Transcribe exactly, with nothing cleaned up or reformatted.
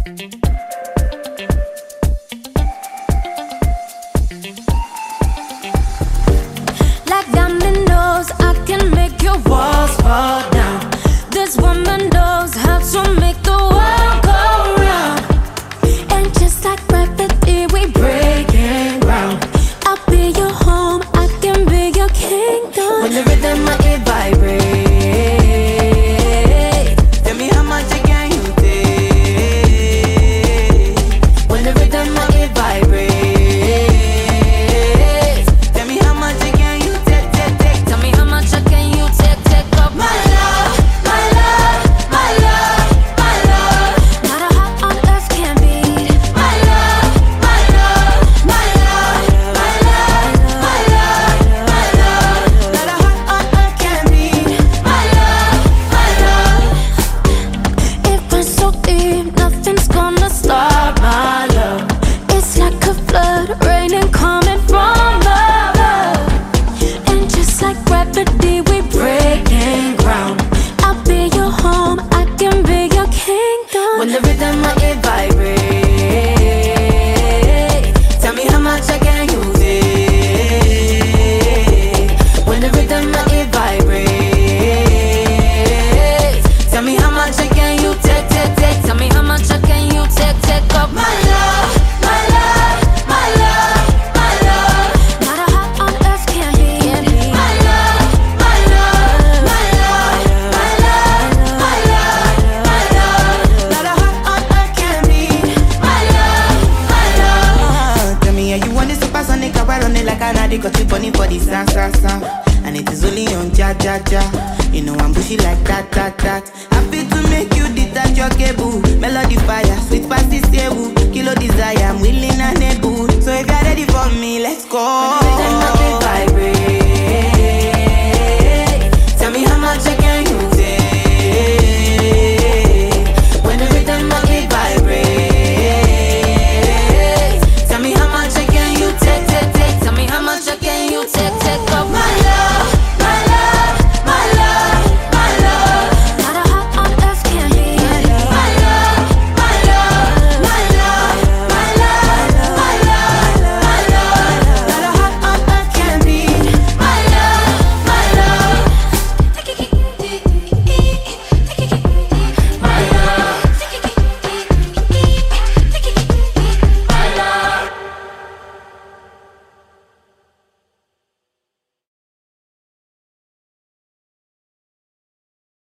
Like dominoes, I can make your walls fall down. This woman knows how to make the world go round. And just like gravity, we breaking ground. I'll be your home, I can be your kingdom. When the rhythm of it vibrate, tell me how much again you take. When the rhythm of it vibrate, tell me how much again you take, take, take. Tell me how much again you take, take up my love, my love, my love, my love. Not a heart on earth can beat my love, my love, my love, my love, my love, my love. Not a heart on earth can beat my love, my love. It runs so deep, nothing's gonna stop my love. It's like a flood, raining coming from above. And just like gravity, we breaking ground. I'll be your home, I can be your kingdom. When the rhythm of it vibrate, tell me how much again you take. When the rhythm of it vibrate, tell me how much again you take, take, take. Tell me how much again you take, take up my love, my love, my love, my love. Not a heart on earth can beat my love, my love, my love, my love, my love, my love. Not a heart on earth can beat my love, my love. Tell me how you want this supersonic, I run it like an addict, got you bunny for the sa sa sa. And it is only on ja ja ja. You know I'm bushy like that that that.